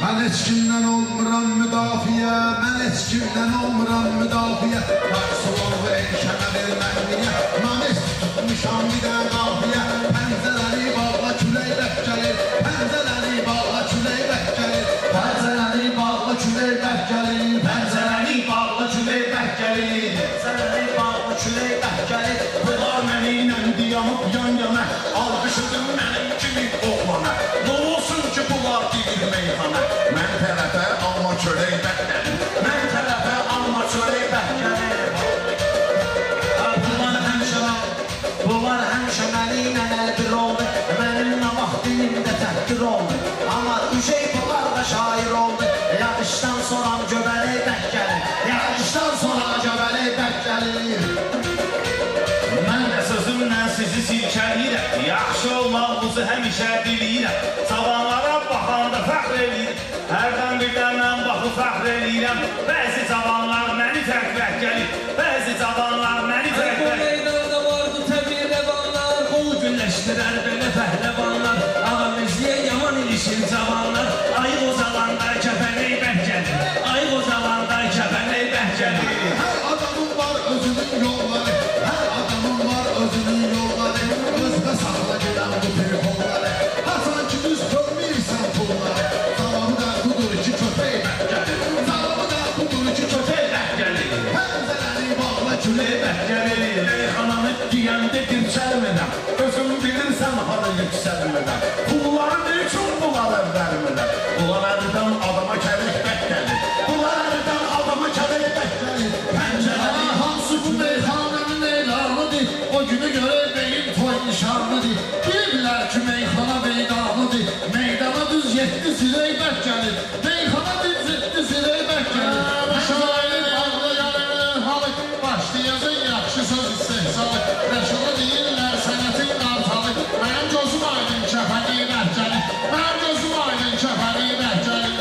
Mən heç kimdən olmuram müdafiə, mən heç kimdən olmuram müdafiə. Taksolovu erkəmə vermən niyə, namist tutmuşam bir də qafiyə. Pəncərəni bağla külək bək gəlir, pəncərəni bağla külək bək gəlir. Pəncərəni bağla külək bək gəlir, pəncərəni bağla külək bək gəlir. Pəncərəni bağla külək bək gəlir. Bunlar mənimlə diyanıb yan yana, alqışıdım mənim kimi oğlana. Ne olsun ki bunlar deyir meyxana. Mən tərəfə alma çörək bək gəlir, mən tərəfə alma çörək bək gəlir. Bunlar həmişə mənimlə əlbir oldu, mənim nə vaxt dilimdə təhqir oldu. Amma üşey bunlar da şair oldu, yağışdan sonra göbələk bək gəlir, yağışdan sonra göbələk bək gəlir. Mən də sözümlə sizi silkəliyirəm, yaxşı olmağınızı həmişə diliyirəm. Cavanlara baxanda fəxr eləyirəm, hərdən birdən mən baxıb fəxr eləyirəm. Bəzi cavanlar məni tərk bək gəlir, bəzi cavanlar məni tərk bək gəlir. Günləşdirər belə pəhləvanlar, ağamızliyə yaman ilişir cavanlar. Ayıq o zalanda kəfənək bək gəlir, ayıq o zalanda kəfənək bək gəlir. Hər adamın var özünün yolları, hər adamın var özünün yolları. Özdə saxla gedən bu bir holları, hasan ki düz görməyirsən pulları. Zavabı da budur ki köpək bək gəlir, zavabı da budur ki köpək bək gəlir. Pəncərəni bağla külək bək gəlir. Meyxananı deyəndə dirçəlmədən, özüm bilirsən hara yüksəlmədən. Pulları ne üçün bunlar vermədən? Bunlar əldən adama kələk bək gəlir, bunlar əldən adama kələk bək gəlir. Pəncərəni hansı ki meyxanənin elanıdır, o günü görək beyin toy nişanlıdır. Bilirlər ki meyxana meydanıdır, meydana düz 7 zirək bək gəlir, meyxana düz 7 zirək bək gəlir. Şairin ağlayanın halı, başlayacaq yaxşı söz istehsalı. Rəşada deyirlər sənətin qartalı, mənim gözüm aydın kəfəni bək gəlir, mənim gözüm aydın kəfəni bək gəlir.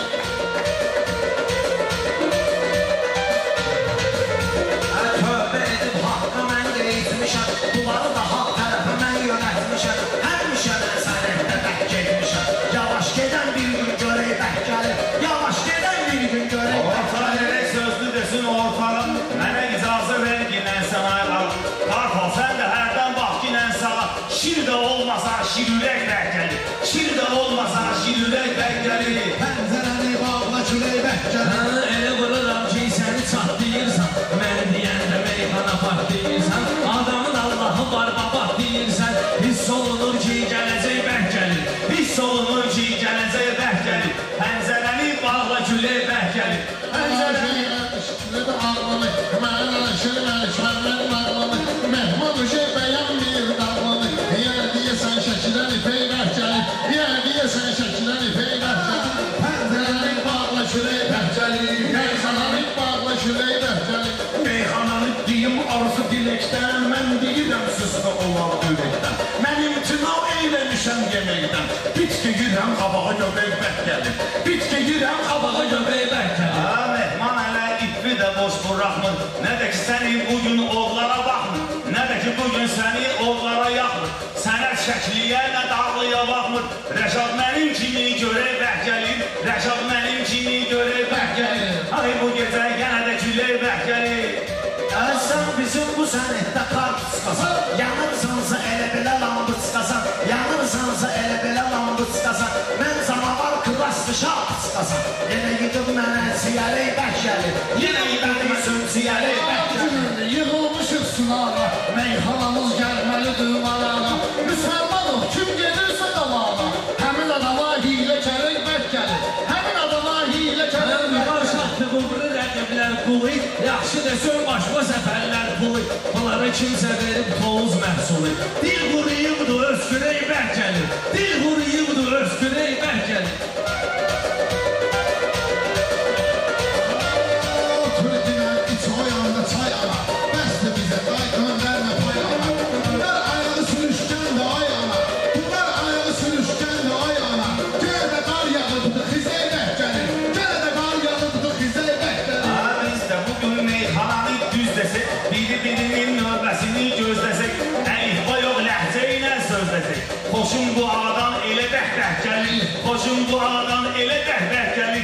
Tövbə edib haqqa mən qeytmişəm, bunları da haqq tərəfə mən yönətmişəm. Həmişə mən sənətdə bək getmişəm, yavaş gedən bir gün görək bək gəlir, yavaş gedən bir gün görək bək gəlir. Ortalar elə sözlü desin ortalar, mənə icazə ver ginən sənə qalır. Qartal sən də hərdən bax ginən sağa, şir də olmasa şirürək bək gəlir, şir də olmasa şirürək bək gəlir. Pəncərəni bağla külək bək gəlir. Elə vururam ki səni çatlayırsan, mən deyəndə meyxana partlayırsan. Adamın Allahı var baba deyirsən, hiss olunur ki gələcək bək gəlir, hiss olunur ki gələcək bək gəlir. Pəncərəni bağla külək bək gəlir, pəncərəni Şirdə ağlanı, mənim aşır məlkəmən ağlanı, məhman uşaq bəyənmir dağlanı. Yer deyəsən şəkidən ipək bək gəlir, yer deyəsən şəkidən ipək bək gəlir. Pəncərəni bağla külək bək gəlir, meyxananı bağla külək bək gəlir. meyxananı deyim arzu diləkdən, mən deyirəm sızda olan ürəkdən. Mən imtina eyləmişəm yeməkdən, bitki yirəm qabağa göbək bək gəlir, bitki yirəm qabağa göbək bək gəlir. Ha, mehman hələ ipi də boş buraxmır, nə də ki səni bugün oğlara baxmır, nə də ki bugün səni oğlara yaxmır. Sənət şəkliyə nə dağlıya baxmır, Rəşad mənim kimi görək bək gəlir, Rəşad mənim kimi görək bək gəlir. Ay bu gecə yenə də külək bək gəlir. Sən bizim bu sənətdə kart çıxasan, yanırsansa elə belə lambı çıxasan, yanırsansa elə belə lambı çıxasan, mən canavar klaslı şap çıxasan. Yenə gidib mənə siyələk bək gəlir, yenə gidib siyələk bək gəlir. Yığılmışıq sınara, meyxanamız gəlməlidir marana. Müsəlmanıq, kim gedirsə dalana, həmin adama hilə kərək bək gəlir, həmin adama hilə kərək bək gəlir. Qubru rəqiblər qulu, yaxşı desən başqa səfərlər pulu. Bunlara kimsə verib toğuz məhsulu. Dil quruyubdur, öskürək bək gəlir, dil quruyubdur, öskürək bək gəlir. Otur dinən, iç o yanda çay ana, bəsdir bizə day göndərmə pay ana. Bunlar ayağı sürüşkən də ay ana, bunlar ayağı sürüşkən də ay ana. Gələ də qar yağıbdır, xizək bək gəlir, gələ də qar yağıbdır, xizək bək gəlir. Ha, biz də bugün meyxananı düz desək, biri-birinin növbəsini gözləsək, əlifba yox ləhcə ilə sözləsək. Xoşum bu ağadan elə bək-bək gəlir, xoşum bu ağadan elə bək-bək gəlir.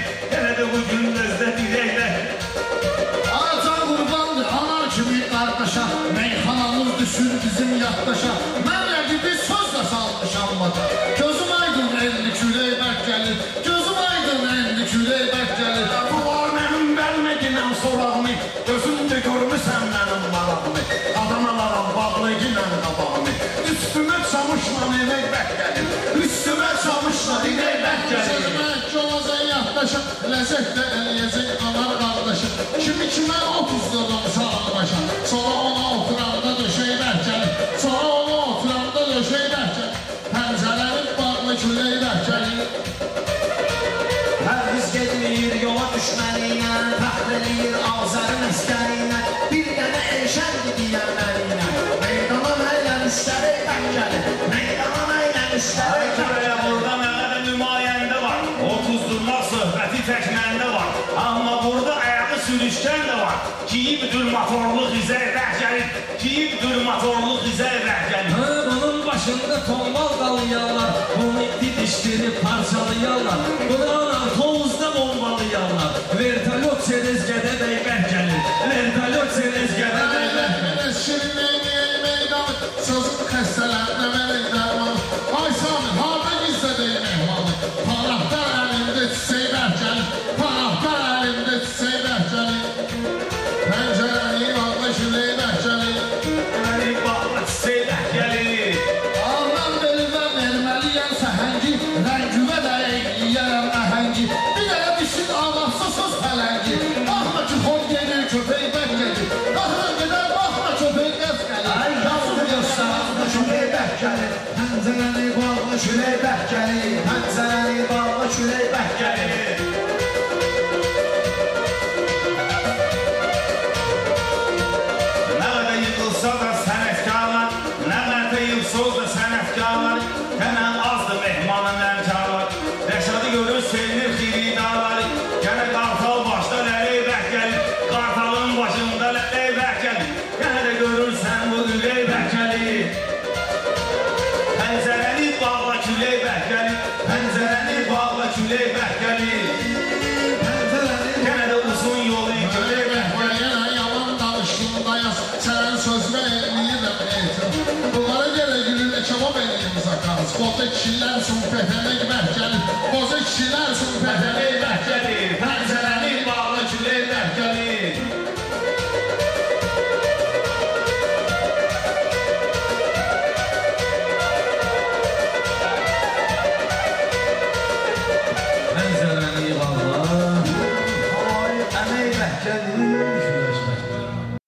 külək bək gəlir. Bu var mənim bəlməginəm sorağımı, gözümdə görmüsən mənim marağımı. Adanalarım bağlı ginən qabağımı, üstümə çamışla inək bək gəlir. Üstümə çamışla inək bək gəlir. Sözümə olacaq yaddaşım, ləzzət də eləyəcək anar qardaşım. Kimi kimə 30 lirəm sağlı başa, sonra ona oturanda döşək bək gəlir. Sonra ona oturanda döşək bək gəlir. Pəncərənin bağlı külək bək gəlir. Hər biz gedməyir yola düşməniylə, fəxr eləyir Azərin əskəriylə, bir dənə eşəndi deyən məniylə. Meydana məylən üstərək bək gəlir, meydana məylən üstərək bək gəlir. Burada nə qədər nümayəndə var, 30 durmaq söhbəti tək məndə var. Amma burada ayağı sürüşkən də var, giyib durmatorluq izə bək gəlir, giyib durmatorluq izə bək gəlir. Bunun başında tombal qalıyarlar, bunu didişdirib parçalayarlar, bunu anar tovuzda bombalayarlar. Vertolyot çerezgədə dəybək gəlir, vertolyot çerezgədə dəybək gəlir. Şirinliğin meydanı, sözün xəstələrinə verək dərmanı. Ay Sami, harada gizlədək mehmanı? Paraqlar əlində çiçək bək gəlir, paraqlar əlində çiçək bək gəlir. Pəncərəni bağlı külək bək gəlir. Məni bağlı çiçək bək gəlir. Ağlan verilmə verməliyəm səhəngi, rəngüvə də eyləyərəm əhəngi. Bir dənə düşün ağlasısız pələngi. Baxma ki, xon gelir, köpək bək gəlir. Baxma gedər, baxma köpək qəz gəlir. Ay yazı göstərəndə külək bək gəlir, pəncərəni bağlı külək bək gəlir, pəncərəni bağlı külək bək gəlir. Nə qədər yıqılsa da sənətkarlar, nə qədər yıqılsa da sənətkarlar, həmən azdır mehmanın əmkarlar. Rəşadı görür, sevinir xiridarları, gənə qartal başda lələk bək gəlir, qartalın başında lələk bək gəlir. Gənə də görürsən bu ürək bək gəlir. Pəncərəni bağla külək bək gəlir, pəncərəni bağla külək bək gəlir. Gənə də uzun yolu külək bək gəlir. Yenə yalan danışdığında yaz, sənən sözünə eləyirəm etim. Bunlara görə gülünə kebab eləyim zakaz. Boza kişilər üçün pəhəmək bək gəlir, boza kişilər üçün pəhəmək bək gəlir. Pəncərəni bağla külək bək gəlir. Pəncərəni bağla, ay əmək bək gəlir.